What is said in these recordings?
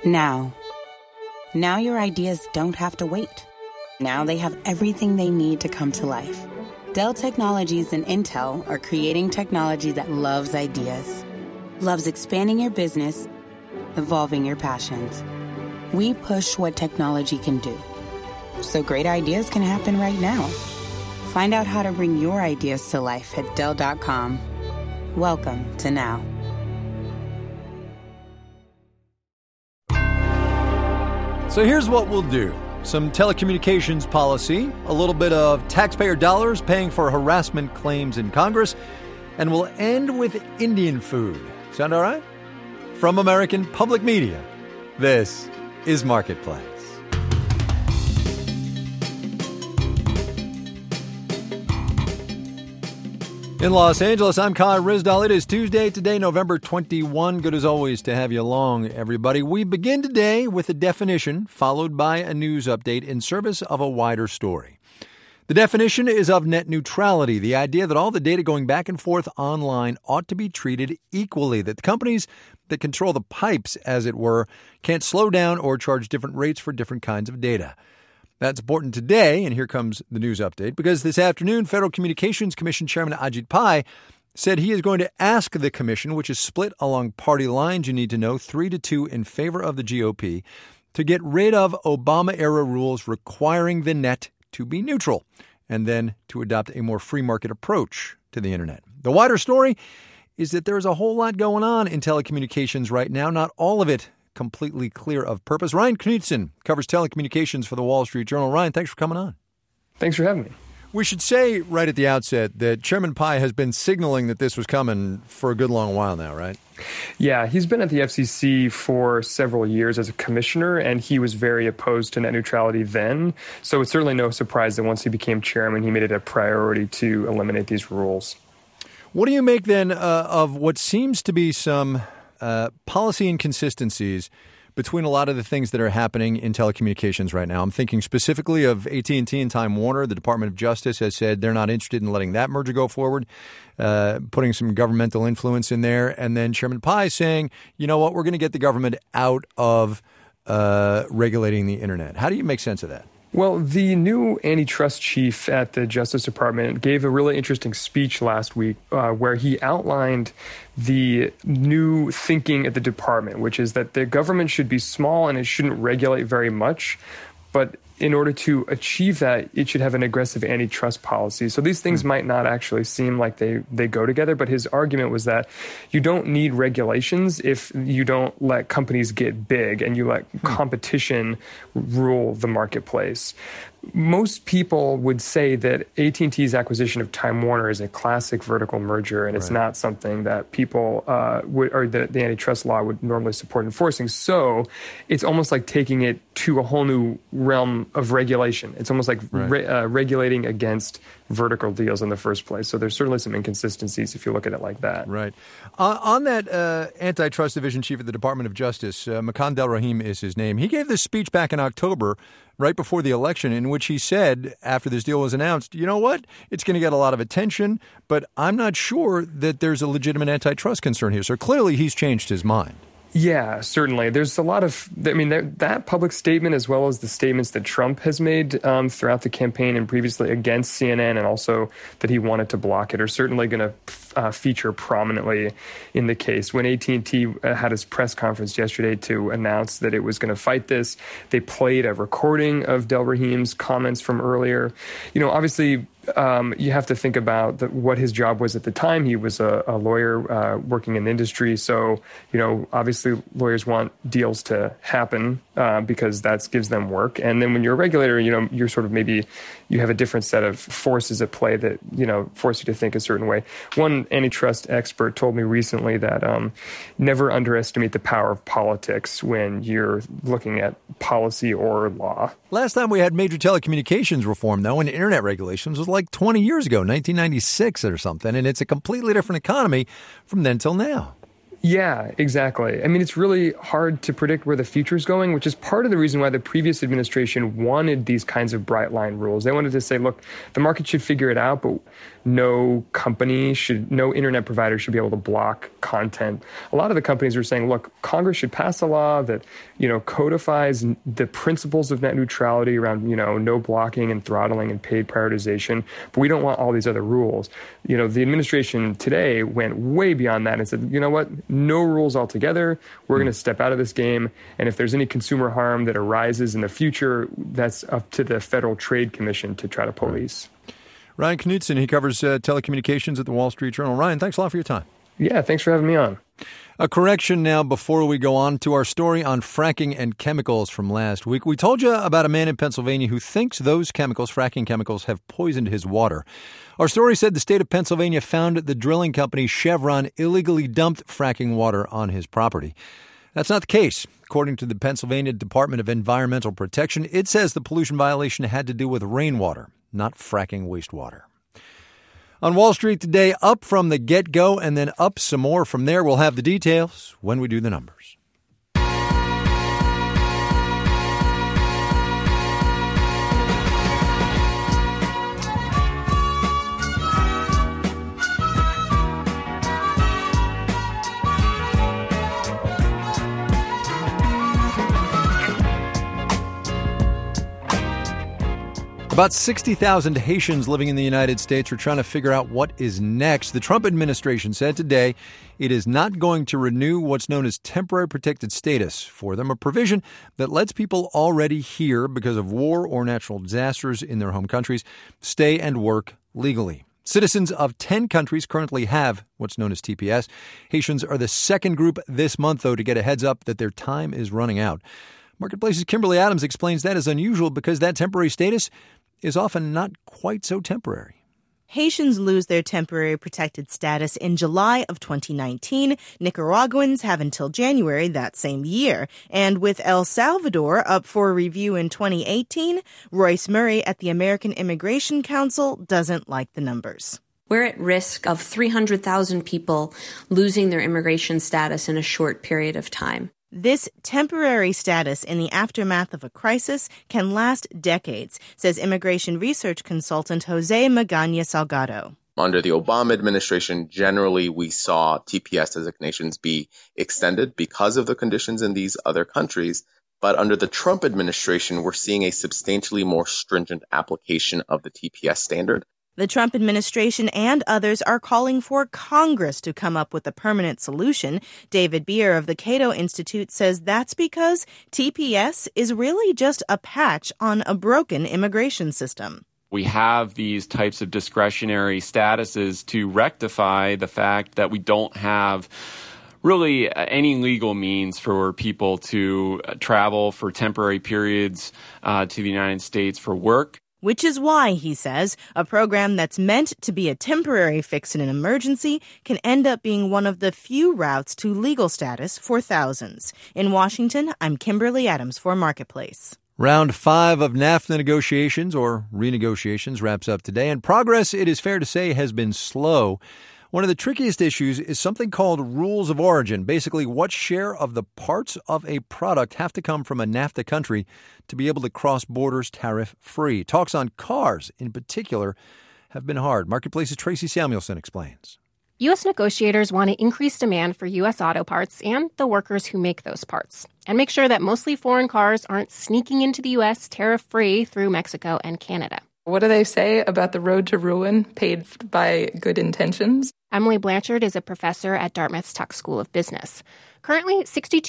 Now. Now your ideas don't have to wait. Now they have everything they need to come to life. Dell Technologies and Intel are creating technology that loves ideas, loves expanding your business, evolving your passions. We push what technology can do, so great ideas can happen right now. Find out how to bring your ideas to life at Dell.com. Welcome to Now. So here's what we'll do. Some telecommunications policy, a little bit of taxpayer dollars paying for harassment claims in Congress, and we'll end with Indian food. Sound all right? From American Public Media, this is Marketplace. In Los Angeles, I'm Kai Ryssdal. It is Tuesday today, November 21. Good as always to have you along, everybody. We begin today with a definition followed by a news update in service of a wider story. The definition is of net neutrality, the idea that all the data going back and forth online ought to be treated equally, that the companies that control the pipes, as it were, can't slow down or charge different rates for different kinds of data. That's important today, and here comes the news update, because this afternoon, Federal Communications Commission Chairman Ajit Pai said he is going to ask the commission, which is split along party lines, you need to know, 3-2 in favor of the GOP, to get rid of Obama-era rules requiring the net to be neutral, and then to adopt a more free market approach to the internet. The wider story is that there's a whole lot going on in telecommunications right now, not all of it completely clear of purpose. Ryan Knutson covers telecommunications for the Wall Street Journal. Ryan, thanks for coming on. Thanks for having me. We should say right at the outset that Chairman Pai has been signaling that this was coming for a good long while now, right? Yeah, he's been at the FCC for several years as a commissioner, and he was very opposed to net neutrality then. So it's certainly no surprise that once he became chairman, he made it a priority to eliminate these rules. What do you make then of what seems to be some policy inconsistencies between a lot of the things that are happening in telecommunications right now? I'm thinking specifically of AT&T and Time Warner. The Department of Justice has said they're not interested in letting that merger go forward, putting some governmental influence in there. And then Chairman Pai saying, you know what, we're going to get the government out of regulating the internet. How do you make sense of that? Well, the new antitrust chief at the Justice Department gave a really interesting speech last week where he outlined the new thinking at the department, which is that the government should be small and it shouldn't regulate very much. But in order to achieve that, it should have an aggressive antitrust policy. So these things might not actually seem like they go together, but his argument was that you don't need regulations if you don't let companies get big and you let competition rule the marketplace. Most people would say that AT&T's acquisition of Time Warner is a classic vertical merger, and it's not something that people or that the antitrust law would normally support enforcing. So it's almost like taking it to a whole new realm of regulation. It's almost like regulating against vertical deals in the first place. So there's certainly some inconsistencies if you look at it like that. Right. On that antitrust division chief at the Department of Justice, Makan Delrahim is his name. He gave this speech back in October, right before the election, in which he said, after this deal was announced, you know what, it's going to get a lot of attention, but I'm not sure that there's a legitimate antitrust concern here. So clearly he's changed his mind. Yeah, certainly. There's a lot of, that public statement, as well as the statements that Trump has made throughout the campaign and previously against CNN, and also that he wanted to block it, are certainly going to feature prominently in the case. When AT&T had his press conference yesterday to announce that it was going to fight this, they played a recording of Delrahim's comments from earlier. Obviously, you have to think about what his job was at the time. He was a lawyer working in the industry. So, obviously lawyers want deals to happen because that gives them work. And then when you're a regulator, you're sort of maybe you have a different set of forces at play that, force you to think a certain way. One antitrust expert told me recently that never underestimate the power of politics when you're looking at policy or law. Last time we had major telecommunications reform, though, and internet regulations was like 20 years ago, 1996 or something, and it's a completely different economy from then till now. Yeah, exactly. I mean, it's really hard to predict where the future is going, which is part of the reason why the previous administration wanted these kinds of bright line rules. They wanted to say, look, the market should figure it out, but no internet provider should be able to block content. A lot of the companies are saying, look, Congress should pass a law that, codifies the principles of net neutrality around, no blocking and throttling and paid prioritization, but we don't want all these other rules. The administration today went way beyond that and said, you know what? No rules altogether. We're going to step out of this game. And if there's any consumer harm that arises in the future, that's up to the Federal Trade Commission to try to police. Ryan Knutson, he covers telecommunications at the Wall Street Journal. Ryan, thanks a lot for your time. Yeah, thanks for having me on. A correction now before we go on to our story on fracking and chemicals from last week. We told you about a man in Pennsylvania who thinks those chemicals, fracking chemicals, have poisoned his water. Our story said the state of Pennsylvania found the drilling company Chevron illegally dumped fracking water on his property. That's not the case. According to the Pennsylvania Department of Environmental Protection, it says the pollution violation had to do with rainwater, not fracking wastewater. On Wall Street today, up from the get-go and then up some more from there. We'll have the details when we do the numbers. About 60,000 Haitians living in the United States are trying to figure out what is next. The Trump administration said today it is not going to renew what's known as temporary protected status for them, a provision that lets people already here because of war or natural disasters in their home countries stay and work legally. Citizens of 10 countries currently have what's known as TPS. Haitians are the second group this month, though, to get a heads up that their time is running out. Marketplace's Kimberly Adams explains that is unusual because that temporary status is often not quite so temporary. Haitians lose their temporary protected status in July of 2019. Nicaraguans have until January that same year. And with El Salvador up for review in 2018, Royce Murray at the American Immigration Council doesn't like the numbers. We're at risk of 300,000 people losing their immigration status in a short period of time. This temporary status in the aftermath of a crisis can last decades, says immigration research consultant Jose Magana Salgado. Under the Obama administration, generally we saw TPS designations be extended because of the conditions in these other countries. But under the Trump administration, we're seeing a substantially more stringent application of the TPS standard. The Trump administration and others are calling for Congress to come up with a permanent solution. David Beer of the Cato Institute says that's because TPS is really just a patch on a broken immigration system. We have these types of discretionary statuses to rectify the fact that we don't have really any legal means for people to travel for temporary periods to the United States for work. Which is why, he says, a program that's meant to be a temporary fix in an emergency can end up being one of the few routes to legal status for thousands. In Washington, I'm Kimberly Adams for Marketplace. Round 5 of NAFTA negotiations, or renegotiations, wraps up today, and progress, it is fair to say, has been slow. One of the trickiest issues is something called rules of origin. Basically, what share of the parts of a product have to come from a NAFTA country to be able to cross borders tariff-free. Talks on cars, in particular, have been hard. Marketplace's Tracy Samuelson explains. U.S. negotiators want to increase demand for U.S. auto parts and the workers who make those parts, and make sure that mostly foreign cars aren't sneaking into the U.S. tariff-free through Mexico and Canada. What do they say about the road to ruin paved by good intentions? Emily Blanchard is a professor at Dartmouth's Tuck School of Business. Currently,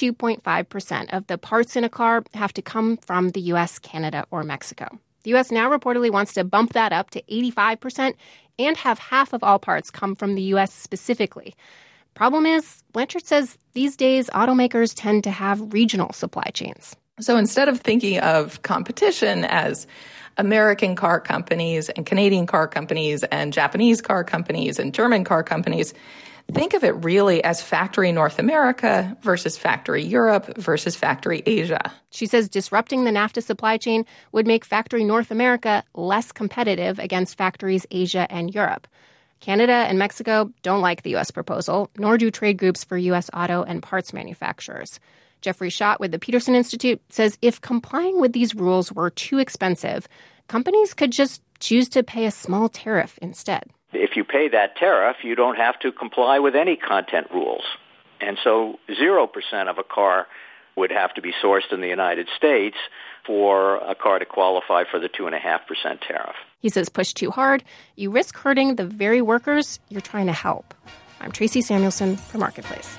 62.5% of the parts in a car have to come from the U.S., Canada, or Mexico. The U.S. now reportedly wants to bump that up to 85% and have half of all parts come from the U.S. specifically. Problem is, Blanchard says these days automakers tend to have regional supply chains. So instead of thinking of competition as American car companies and Canadian car companies and Japanese car companies and German car companies, think of it really as factory North America versus factory Europe versus factory Asia. She says disrupting the NAFTA supply chain would make factory North America less competitive against factories Asia and Europe. Canada and Mexico don't like the U.S. proposal, nor do trade groups for U.S. auto and parts manufacturers. Jeffrey Schott with the Peterson Institute says if complying with these rules were too expensive, companies could just choose to pay a small tariff instead. If you pay that tariff, you don't have to comply with any content rules. And so 0% of a car would have to be sourced in the United States for a car to qualify for the 2.5% tariff. He says push too hard, you risk hurting the very workers you're trying to help. I'm Tracy Samuelson for Marketplace.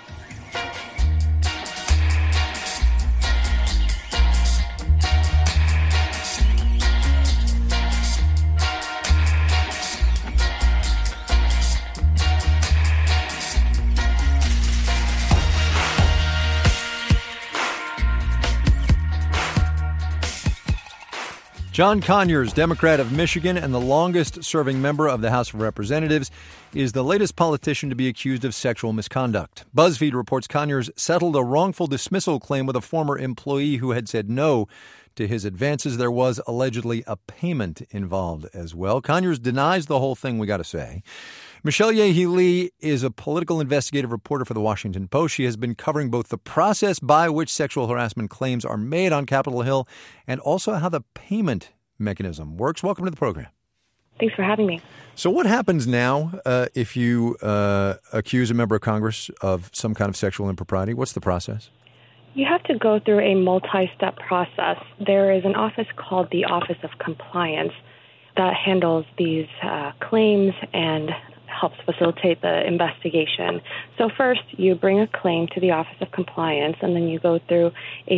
John Conyers, Democrat of Michigan and the longest-serving member of the House of Representatives, is the latest politician to be accused of sexual misconduct. BuzzFeed reports Conyers settled a wrongful dismissal claim with a former employee who had said no to his advances. There was allegedly a payment involved as well. Conyers denies the whole thing, we got to say. Michelle Yehi Lee is a political investigative reporter for The Washington Post. She has been covering both the process by which sexual harassment claims are made on Capitol Hill and also how the payment mechanism works. Welcome to the program. Thanks for having me. So what happens now if you accuse a member of Congress of some kind of sexual impropriety? What's the process? You have to go through a multi-step process. There is an office called the Office of Compliance that handles these claims and helps facilitate the investigation. So first, you bring a claim to the Office of Compliance, and then you go through a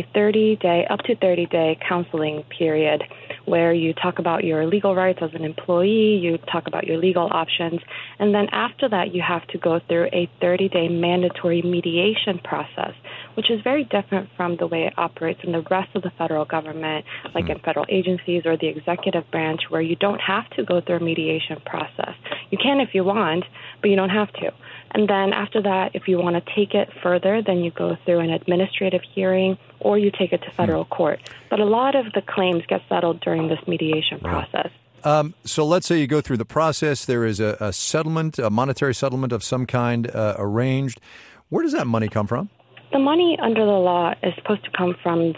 30-day counseling period where you talk about your legal rights as an employee, you talk about your legal options, and then after that, you have to go through a 30-day mandatory mediation process, which is very different from the way it operates in the rest of the federal government, like in federal agencies or the executive branch, where you don't have to go through a mediation process. You can if you want, but you don't have to. And then after that, if you want to take it further, then you go through an administrative hearing or you take it to federal court. But a lot of the claims get settled during this mediation process. So let's say you go through the process. There is a settlement, a monetary settlement of some kind arranged. Where does that money come from? The money under the law is supposed to come from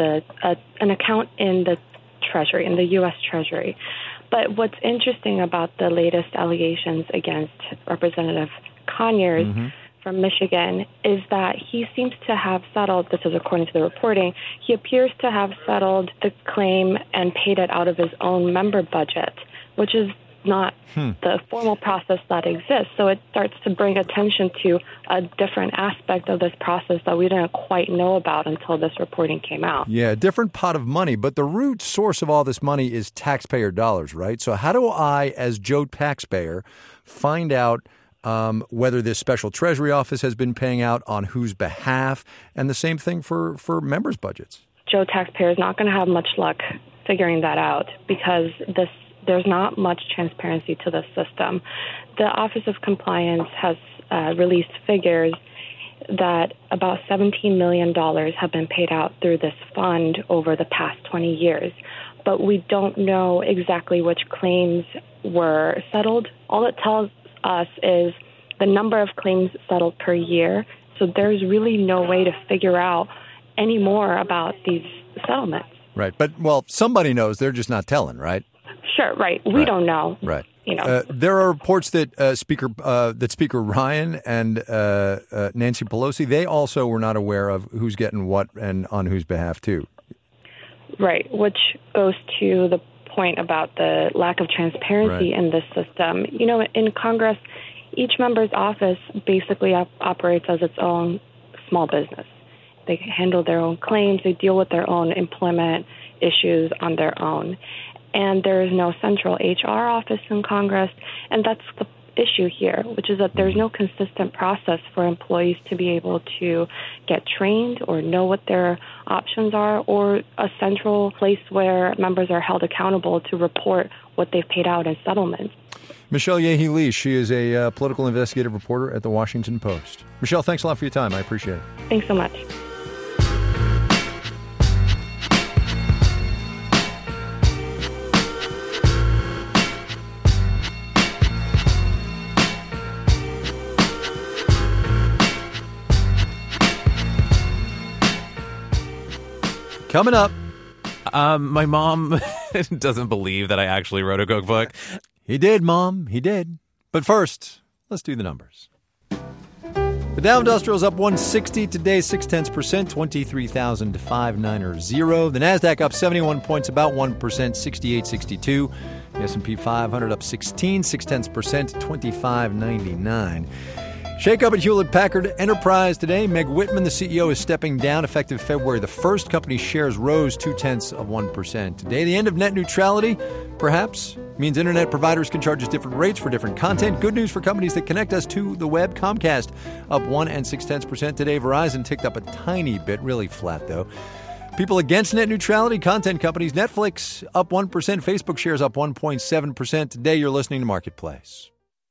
an account in the Treasury, in the U.S. Treasury. But what's interesting about the latest allegations against Representative Conyers from Michigan is that he seems to have settled, this is according to the reporting, he appears to have settled the claim and paid it out of his own member budget, which is not the formal process that exists. So it starts to bring attention to a different aspect of this process that we didn't quite know about until this reporting came out. Yeah, a different pot of money, but the root source of all this money is taxpayer dollars, right? So how do I, as Joe taxpayer, find out whether this special Treasury office has been paying out on whose behalf, and the same thing for members' budgets? Joe taxpayer is not going to have much luck figuring that out because there's not much transparency to the system. The Office of Compliance has released figures that about $17 million have been paid out through this fund over the past 20 years. But we don't know exactly which claims were settled. All it tells us is the number of claims settled per year. So there's really no way to figure out any more about these settlements. Right. But, well, somebody knows. They're just not telling, right? Sure, right. We don't know. Right. You know. There are reports that Speaker Ryan and Nancy Pelosi, they also were not aware of who's getting what and on whose behalf, too. Right, which goes to the point about the lack of transparency in this system. You know, in Congress, each member's office basically operates as its own small business. They handle their own claims. They deal with their own employment issues on their own. And there is no central HR office in Congress. And that's the issue here, which is that there's no consistent process for employees to be able to get trained or know what their options are, or a central place where members are held accountable to report what they've paid out in settlements. Michelle Yehi Lee, she is a political investigative reporter at The Washington Post. Michelle, thanks a lot for your time. I appreciate it. Thanks so much. Coming up. My mom doesn't believe that I actually wrote a cookbook. He did, Mom. He did. But first, let's do the numbers. The Dow Industrial is up 160 today, 0.6%, 23,590. The Nasdaq up 71 points, about 1%, 6862. The S&P 500 up 16, 0.6%, 2599. Shake up at Hewlett-Packard Enterprise today. Meg Whitman, the CEO, is stepping down effective February the 1st. Company shares rose 0.2%. Today, the end of net neutrality, perhaps, means internet providers can charge us different rates for different content. Good news for companies that connect us to the web. Comcast up 1.6% today. Verizon ticked up a tiny bit, really flat though. People against net neutrality, content companies. Netflix up 1%. Facebook shares up 1.7%. Today, you're listening to Marketplace.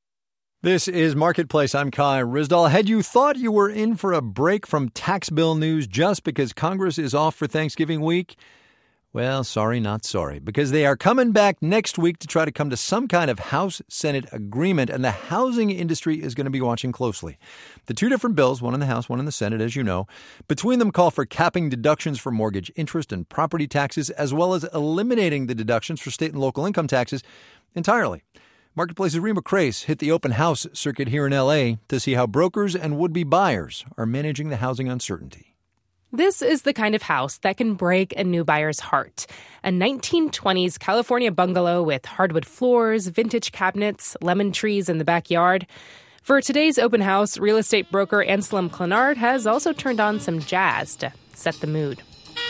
This is Marketplace. I'm Kai Ryssdal. Had you thought you were in for a break from tax bill news just because Congress is off for Thanksgiving week? Well, sorry, not sorry, because they are coming back next week to try to come to some kind of House-Senate agreement, and the housing industry is going to be watching closely. The two different bills, one in the House, one in the Senate, as you know, between them call for capping deductions for mortgage interest and property taxes, as well as eliminating the deductions for state and local income taxes entirely. Marketplace's Rima Crace hit the open house circuit here in L.A. to see how brokers and would-be buyers are managing the housing uncertainty. This is the kind of house that can break a new buyer's heart. A 1920s California bungalow with hardwood floors, vintage cabinets, lemon trees in the backyard. For today's open house, real estate broker Anselm Clenard has also turned on some jazz to set the mood.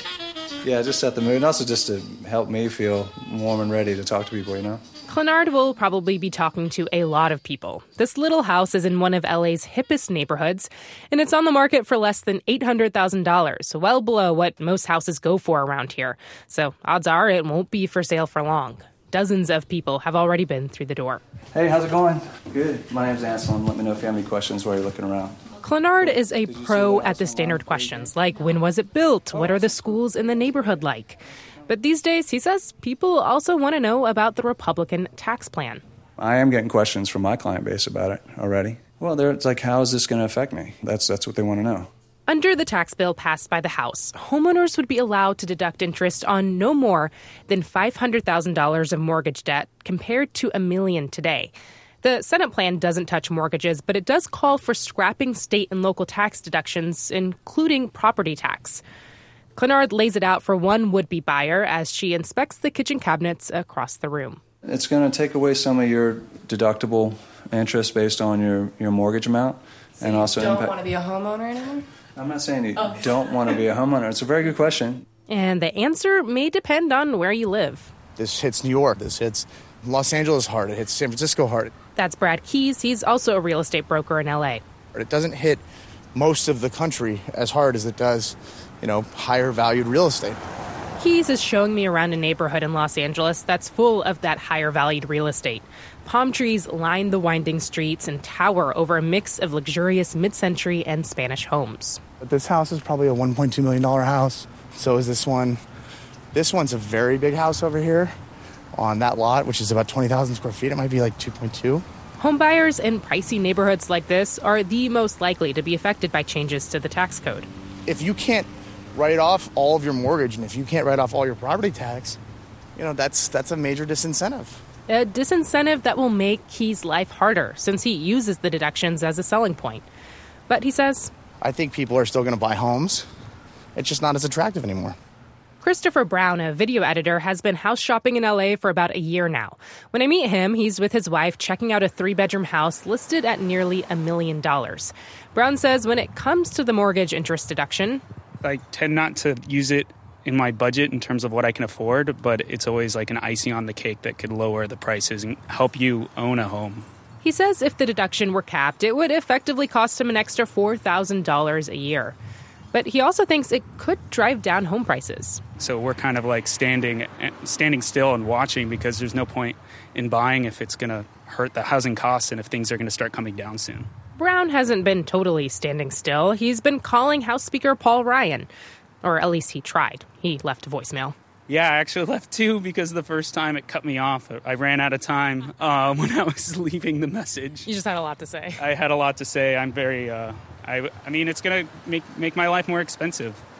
Yeah, just set the mood, and also just to help me feel warm and ready to talk to people, you know? Clenard will probably be talking to a lot of people. This little house is in one of LA's hippest neighborhoods, and it's on the market for less than $800,000, well below what most houses go for around here. So odds are it won't be for sale for long. Dozens of people have already been through the door. Hey, how's it going? Good. My name's Anselm. Let me know if you have any questions while you're looking around. Clenard is a pro at the standard questions, like when was it built? What are the schools in the neighborhood like? But these days, he says, people also want to know about the Republican tax plan. I am getting questions from my client base about it already. Well, it's like, how is this going to affect me? That's what they want to know. Under the tax bill passed by the House, homeowners would be allowed to deduct interest on no more than $500,000 of mortgage debt, compared to $1 million today. The Senate plan doesn't touch mortgages, but it does call for scrapping state and local tax deductions, including property tax. Clenard lays it out for one would-be buyer as she inspects the kitchen cabinets across the room. It's going to take away some of your deductible interest based on your mortgage amount. So and also you don't want to be a homeowner anymore? I'm not saying you don't want to be a homeowner. It's a very good question. And the answer may depend on where you live. This hits New York. This hits Los Angeles hard. It hits San Francisco hard. That's Brad Keyes. He's also a real estate broker in L.A. It doesn't hit most of the country as hard as it does, higher valued real estate. Keyes is showing me around a neighborhood in Los Angeles that's full of that higher valued real estate. Palm trees line the winding streets and tower over a mix of luxurious mid-century and Spanish homes. This house is probably a $1.2 million house. So is this one. This one's a very big house over here on that lot, which is about 20,000 square feet. It might be like 2.2. Homebuyers in pricey neighborhoods like this are the most likely to be affected by changes to the tax code. If you can't write off all of your mortgage and if you can't write off all your property tax, that's a major disincentive. A disincentive that will make Keyes' life harder since he uses the deductions as a selling point. But he says, I think people are still going to buy homes. It's just not as attractive anymore. Christopher Brown, a video editor, has been house shopping in L.A. for about a year now. When I meet him, he's with his wife checking out a 3-bedroom house listed at nearly $1 million. Brown says when it comes to the mortgage interest deduction, I tend not to use it in my budget in terms of what I can afford, but it's always like an icing on the cake that could lower the prices and help you own a home. He says if the deduction were capped, it would effectively cost him an extra $4,000 a year. But he also thinks it could drive down home prices. So we're kind of like standing still and watching because there's no point in buying if it's going to hurt the housing costs and if things are going to start coming down soon. Brown hasn't been totally standing still. He's been calling House Speaker Paul Ryan. Or at least he tried. He left a voicemail. Yeah, I actually left too because the first time it cut me off. I ran out of time when I was leaving the message. You just had a lot to say. I had a lot to say. I'm very... I mean, it's going to make my life more expensive.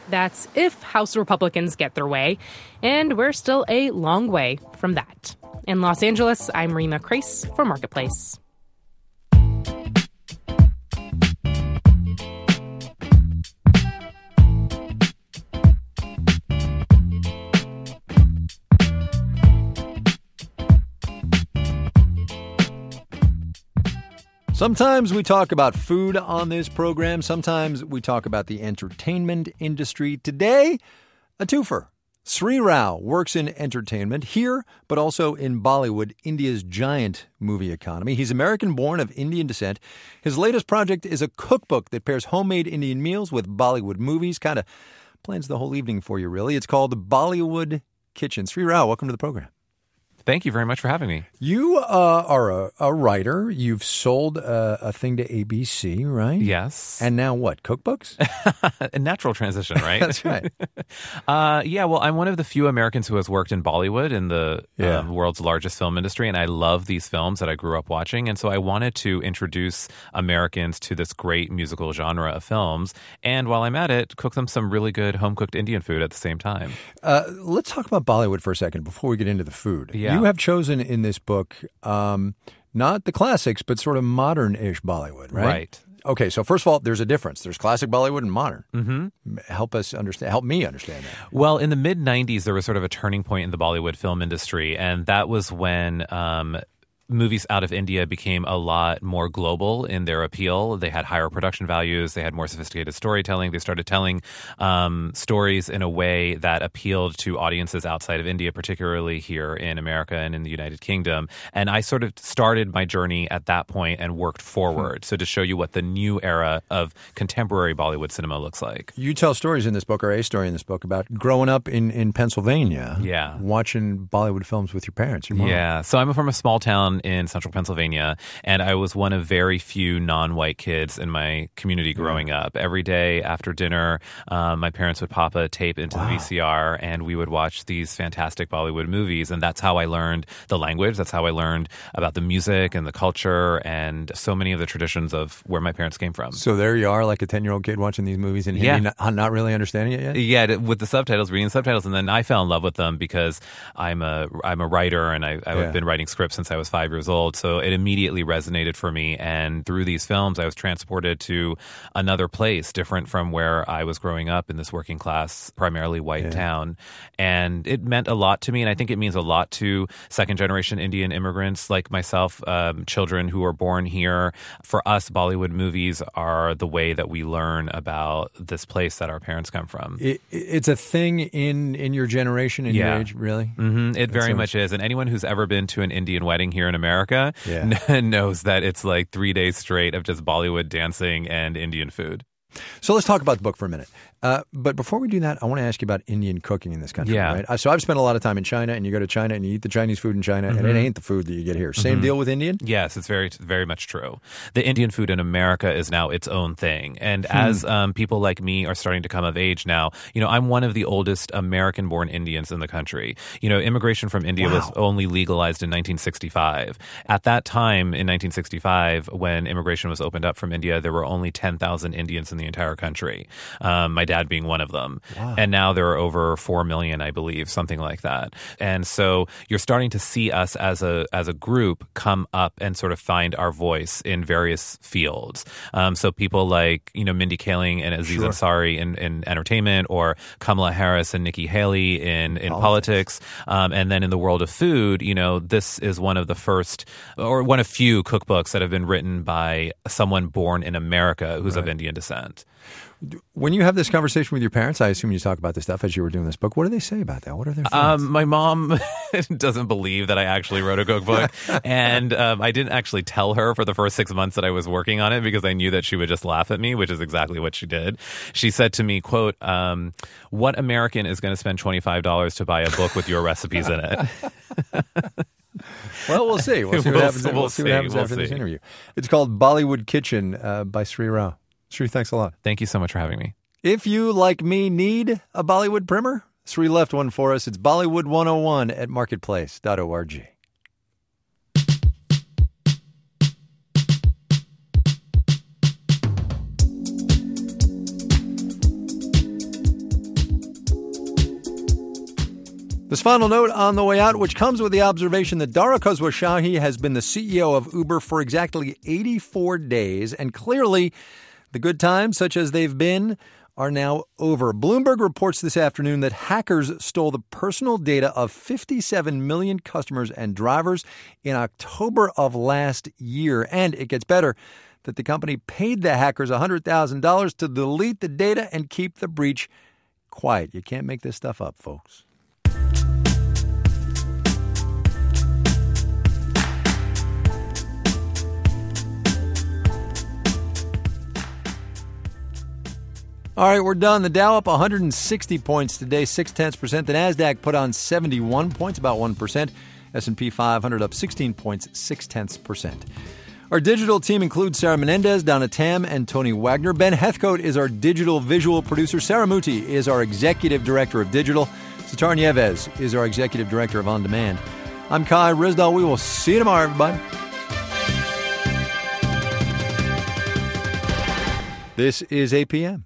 That's if House Republicans get their way, and we're still a long way from that. In Los Angeles, I'm Rima Crace for Marketplace. Sometimes we talk about food on this program. Sometimes we talk about the entertainment industry. Today, a twofer. Sri Rao works in entertainment here, but also in Bollywood, India's giant movie economy. He's American-born of Indian descent. His latest project is a cookbook that pairs homemade Indian meals with Bollywood movies. Kind of plans the whole evening for you, really. It's called Bollywood Kitchen. Sri Rao, welcome to the program. Thank you very much for having me. You are a writer. You've sold a thing to ABC, right? Yes. And now what? Cookbooks? A natural transition, right? That's right. Yeah, well, I'm one of the few Americans who has worked in Bollywood, in the world's largest film industry, and I love these films that I grew up watching. And so I wanted to introduce Americans to this great musical genre of films. And while I'm at it, cook them some really good home-cooked Indian food at the same time. Let's talk about Bollywood for a second before we get into the food. Yeah. You have chosen in this book not the classics, but sort of modern-ish Bollywood, right? Right. Okay, so first of all, there's a difference. There's classic Bollywood and modern. Mm-hmm. Help me understand that. Well, in the mid-'90s, there was sort of a turning point in the Bollywood film industry, and that was when movies out of India became a lot more global in their appeal. They had higher production values. They had more sophisticated storytelling. They started telling stories in a way that appealed to audiences outside of India, particularly here in America and in the United Kingdom. And I sort of started my journey at that point and worked forward. So to show you what the new era of contemporary Bollywood cinema looks like. You tell stories in this book, or a story in this book, about growing up in Pennsylvania. Yeah. Watching Bollywood films with your parents, your mom. Yeah. So I'm from a small town in central Pennsylvania, and I was one of very few non-white kids in my community growing up. Every day after dinner, my parents would pop a tape into the VCR, and we would watch these fantastic Bollywood movies, and that's how I learned the language. That's how I learned about the music and the culture and so many of the traditions of where my parents came from. So there you are, like a 10-year-old kid watching these movies in Hindi, not really understanding it yet? Yeah, with the subtitles, reading the subtitles, and then I fell in love with them because I'm a writer, and I've been writing scripts since I was 5 years old. So it immediately resonated for me. And through these films, I was transported to another place different from where I was growing up in this working class, primarily white town. And it meant a lot to me. And I think it means a lot to second generation Indian immigrants like myself, children who are born here. For us, Bollywood movies are the way that we learn about this place that our parents come from. It's a thing in your generation, in your age, really? Mm-hmm. It very much is. And anyone who's ever been to an Indian wedding here in America knows that it's like 3 days straight of just Bollywood dancing and Indian food. So let's talk about the book for a minute. But before we do that, I want to ask you about Indian cooking in this country. Yeah. Right? So I've spent a lot of time in China, and you go to China and you eat the Chinese food in China, and it ain't the food that you get here. Same deal with Indian? Yes, it's very, very much true. The Indian food in America is now its own thing. And as people like me are starting to come of age now, I'm one of the oldest American-born Indians in the country. Immigration from India was only legalized in 1965. At that time, in 1965, when immigration was opened up from India, there were only 10,000 Indians in the entire country. My dad being one of them. Wow. And now there are over 4 million, I believe, something like that. And so you're starting to see us as a group come up and sort of find our voice in various fields. So people like, Mindy Kaling and Aziz Ansari in entertainment, or Kamala Harris and Nikki Haley in politics. And then in the world of food, this is one of the first, or one of few cookbooks that have been written by someone born in America who's of Indian descent. When you have this conversation with your parents, I assume you talk about this stuff as you were doing this book. What do they say about that? What are their feelings? My mom doesn't believe that I actually wrote a cookbook. And I didn't actually tell her for the first 6 months that I was working on it because I knew that she would just laugh at me, which is exactly what she did. She said to me, quote, "What American is going to spend $25 to buy a book with your recipes in it?" Well, we'll see. We'll see what happens, we'll see what happens after this interview. It's called Bollywood Kitchen by Sri Rao. Sri, thanks a lot. Thank you so much for having me. If you, like me, need a Bollywood primer, Sri left one for us. It's Bollywood 101 at marketplace.org. This final note on the way out, which comes with the observation that Dara Khosrowshahi has been the CEO of Uber for exactly 84 days, and clearly the good times, such as they've been, are now over. Bloomberg reports this afternoon that hackers stole the personal data of 57 million customers and drivers in October of last year. And it gets better, that the company paid the hackers $100,000 to delete the data and keep the breach quiet. You can't make this stuff up, folks. All right, we're done. The Dow up 160 points today, 0.6%. The Nasdaq put on 71 points, about 1%. S&P 500 up 16 points, 0.6%. Our digital team includes Sarah Menendez, Donna Tam, and Tony Wagner. Ben Heathcote is our digital visual producer. Sarah Muti is our executive director of digital. Sitar Nieves is our executive director of On Demand. I'm Kai Ryssdal. We will see you tomorrow, everybody. This is APM.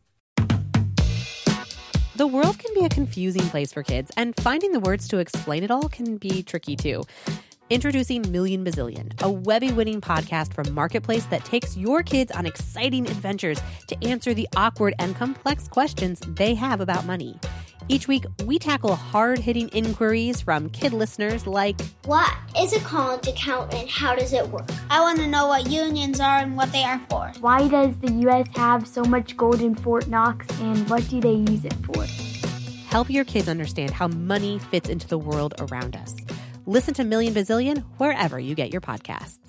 The world can be a confusing place for kids, and finding the words to explain it all can be tricky too. Introducing Million Bazillion, a Webby-winning podcast from Marketplace that takes your kids on exciting adventures to answer the awkward and complex questions they have about money. Each week, we tackle hard-hitting inquiries from kid listeners like, what is a college account and how does it work? I want to know what unions are and what they are for. Why does the U.S. have so much gold in Fort Knox and what do they use it for? Help your kids understand how money fits into the world around us. Listen to Million Bazillion wherever you get your podcasts.